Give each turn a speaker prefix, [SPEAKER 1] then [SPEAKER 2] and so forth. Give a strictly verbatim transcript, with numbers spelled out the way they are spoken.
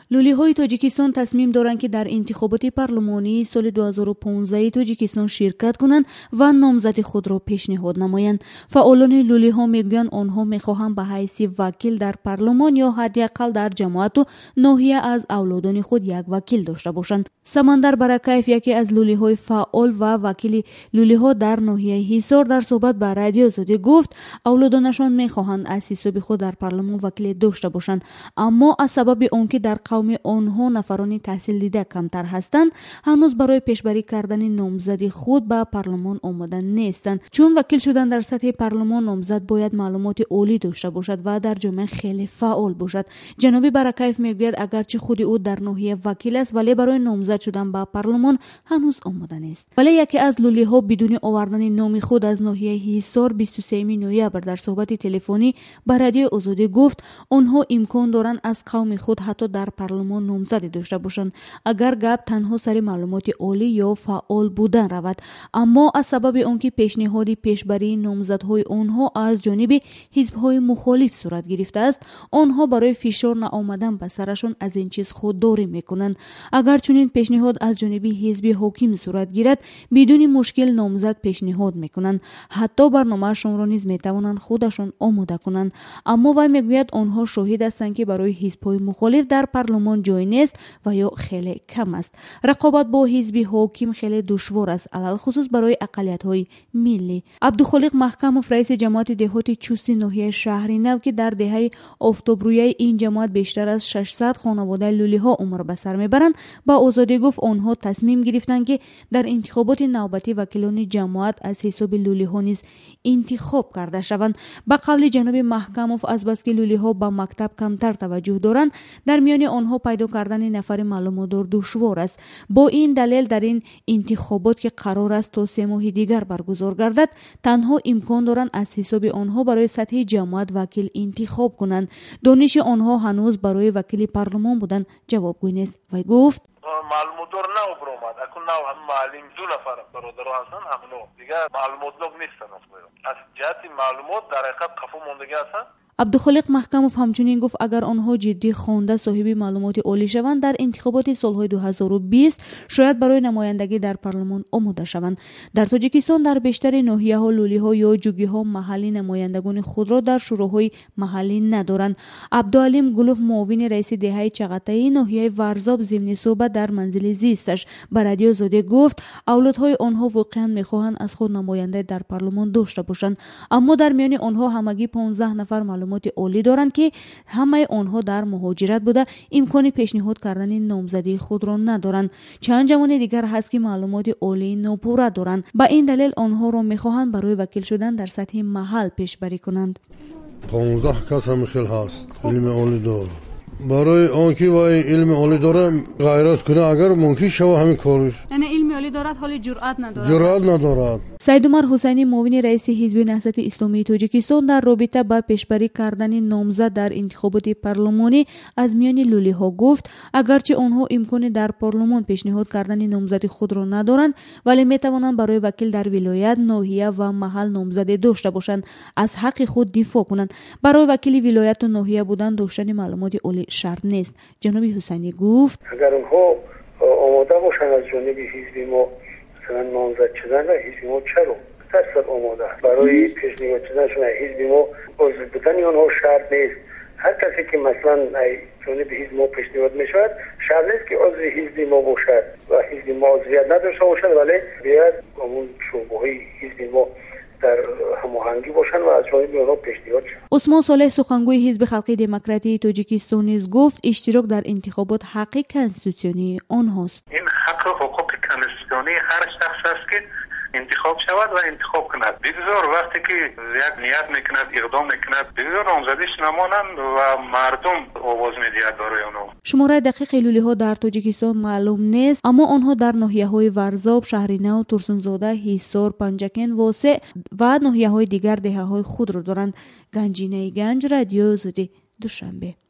[SPEAKER 1] لولی‌های تاجیکستان تصمیم دارند که در انتخابات پارلمانی سال دو هزار و پانزده تاجیکستان شرکت کنند و نامزد خود را پیشنهاد نمایند. فعالان لولی‌ها میگویند آنها میخواهند به حیث وکیل در پارلمان یا حداقل در جماعت و ناحیه از اولادان خود یک وکیل داشته باشند. سمندر برکیف، یکی از لولی‌های فعال و وکیل لولی‌ها در ناحیه حصار، در صحبت با رادیو آزادی گفت اولادانشان میخواهند از حساب خود در پارلمان وکیل داشته باشند، اما از سبب آنکه در قوم آنها نفران تحصیل دیده کمتر هستند هنوز برای پیشبری کردن نامزدی خود به پارلمان آماده نیستند. چون وکیل شدن در سطح پارلمان نامزد باید معلومات عالی داشته باشد و در جامعه خیلی فعال باشد. جناب برکیف میگوید اگرچه خود او در ناحیه وکیل است ولی برای نامزد شدن به پارلمان هنوز آماده نیست. ولی یکی از لولی‌ها بدون آوردن نام خود از ناحیه حصار بیست و سه نوامبر در صحبت تلفنی به رادیو آزادی گفت آنها امکان دارند از قوم خود حتی در پارلمان نامزدی داشته باشند اگر گپ تنها سر معلومات عالی یا فعال بودن رود، اما از سبب آنکه پیشنهاد پیشبری نامزدهای آنها از جانب حزب‌های مخالف صورت گرفته است آنها برای فشار نآمدن به سرشان از این چیز خودداری میکنند. اگر چنین پیشنهاد از جانب حزب حاکم صورت گیرد بدون مشکل نامزد پیشنهاد میکنند، حتی برنامه‌شان را نیز میتوانند خودشان آماده کنند. اما وی میگوید آنها شاهد هستند که برای حزب‌های مخالف در پارلمان جای نیست و یا خیلی کم است. رقابت با حزب حاکم خیلی دشوار است، علل خصوص برای اقلیت‌های ملی. عبدالخالق محکموف، رئیس جماعت دهات چوست ناحیه شهری نو که در دهه اکتبری این جماعت بیشتر از ششصد خانواده لولی‌ها عمر به سر میبرند، با آزادی گفت آنها تصمیم گرفتند که در انتخابات نوبتی وکیلان جماعت از حساب لولی‌ها نیز انتخاب کرده شوند. با قول جناب محکموف از بس که لولی‌ها با مکتب کمتر توجه دارند در میان آنها پیدا کردن نفر معلوماتدار دشوار است. با این دلیل در این انتخابات که قرار است تا سه ماه دیگر برگزار گردد تنها امکان دارند از حساب آنها برای سطح جماعت وکیل انتخاب کنند. دانش آنها هنوز برای وکیل پارلمان بودن جوابگوی نیست. وی گفت
[SPEAKER 2] معلوماتدار نو برآمد اکنون نو هم معلم دو نفر برادر هستند همونو دیگه معلوماتدار نیستن. از جهت معلومات در حقیقت خفا موندگی هستند.
[SPEAKER 1] عبدالخالق محکموف همچنین گفت اگر آنها جدی خوانده صاحب معلومات عالی شوند در انتخابات سالهای دو هزار و بیست شاید برای نمایندگی در پارلمان آماده شوند. در تاجیکستان در بیشتر ناحیه‌ها لولی‌ها یا جوگی‌ها محلی نمایندگان خود را در شوراهای محلی ندارند. عبدالعلیم گلوف، معاون رئیس دهه چغتای ناحیه ورزاب، ضمن صحبت در منزل زیستش به رادیو آزادی گفت اولادهای آنها واقعا می‌خواهند از خود نماینده در پارلمان داشته باشند، اما در میان آنها همگی پانزده نفر معلومات عالی دارند که همه آنها در مهاجرت بوده امکان پیشنهاد کردن نامزدی خود را ندارند. چند جوان دیگر هست که معلومات عالی ناپوره دارند، به این دلیل آنها را میخواهند برای وکیل شدن در سطح محل پیشبری کنند.
[SPEAKER 3] پانزده کس هم خیلی هست علم عالی دار برای آنکه و علم عالی داره غیرت کنه اگر ممکن شوه همین کارش.
[SPEAKER 1] یعنی علم عالی دارد حالی جرأت ندارد.
[SPEAKER 3] جرأت ندارد.
[SPEAKER 1] سید عمر حسینی، معاون رئیس حزب نهضت اسلامی تاجیکستان، در رابطه با پیشبری کردن نامزد در انتخابات پارلمانی از میان لولی‌ها گفت اگرچه آنها امکان در پارلمان پیشنهاد کردن نامزد خود را ندارند ولی میتوانند برای وکیل در ولایت، ناحیه و محل نامزد داشته باشند، از حق خود دفاع کنند. برای وکیل ولایت و ناحیه بودن داشتن معلومات عالی شرط نیست. جناب حسینی گفت
[SPEAKER 4] اگر آنها آماده باشند از جانب حزب ما مثلا نامزد شدن و حزب ما چرا درصد آماده برای پیشنهاد شدنشون حزب ما عضو بودن آنها شرط نیست. هر کسی که مثلا جانب حزب ما پیشنهاد میشود شرط نیست که عضو حزب ما باشد و حزب ما عضویت نداشته باشد، ولی باید همون شعبه‌های حزب ما در هماهنگی باشند و از جانب آنها پیشنهاد شود.
[SPEAKER 1] عثمان صالح، سخنگوی حزب خلقی دموکراتی تاجیکستان، نیز گفت اشتراک در انتخابات حق کنستیتوسیونی آنهاست.
[SPEAKER 2] این حق و حقوق کنستیتوسیونی هر شخص است که انتخاب شود و انتخاب کند. بگذار وقتی که یک نیت میکند اقدام میکند بگذار نامزدیش نمانند و مردم آواز میدهد برای آنها.
[SPEAKER 1] شماره دقیق لولی‌ها در تاجیکستان معلوم نیست، اما آنها در ناحیه‌های ورزاب، شهر نو، ترسونزاده، حصار، پنجکن، واسع و ناحیه‌های دیگر دهه‌های خود را دارند. گنجینه گنج، رادیو آزادی، دوشنبه.